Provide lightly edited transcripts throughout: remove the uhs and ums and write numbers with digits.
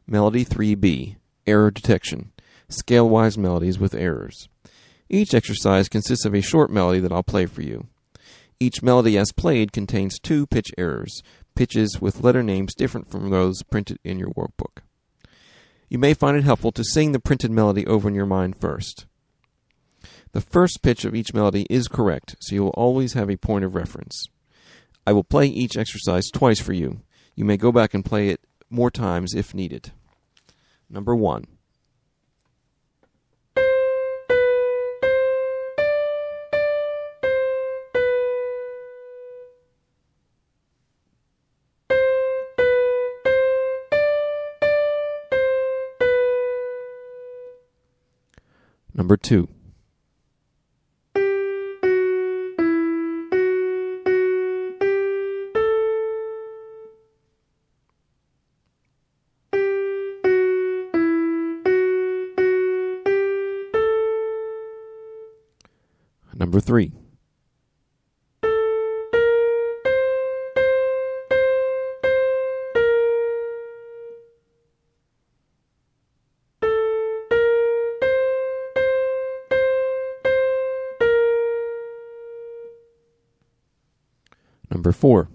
Melody 3B, Error Detection, Scale-Wise Melodies with Errors. Each exercise consists of a short melody that I'll play for you. Each melody as played contains 2 pitch errors, pitches with letter names different from those printed in your workbook. You may find it helpful to sing the printed melody over in your mind first. The first pitch of each melody is correct, so you will always have a point of reference. I will play each exercise twice for you. You may go back and play it more times if needed. Number 1. Number 2. Number 3. Number 4.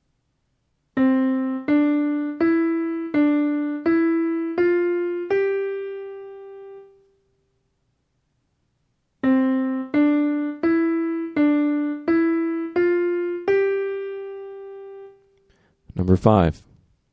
Number 5.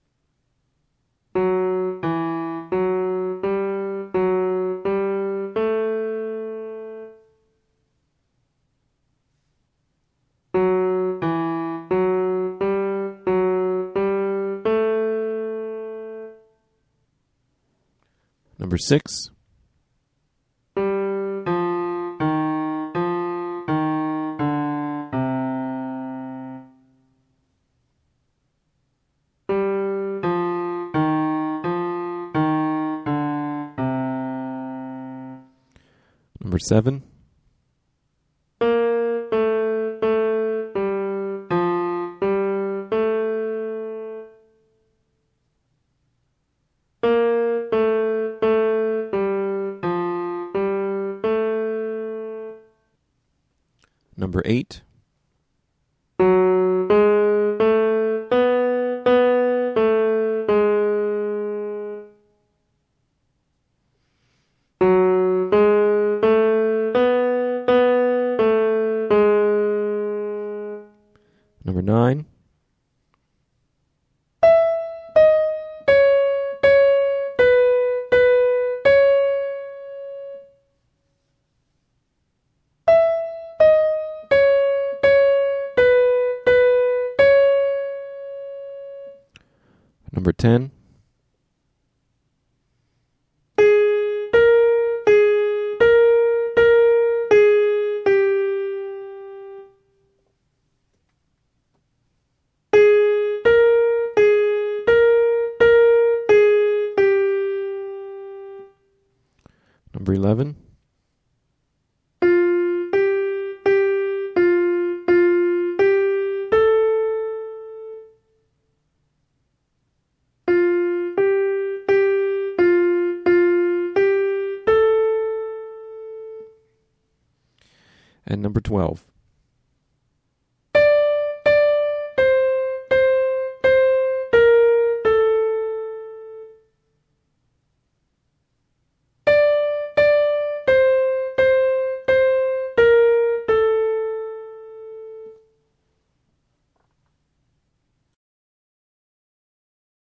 Number 6. Number 7. Number 8. Number 9. Number 10. Number 11. And number 12.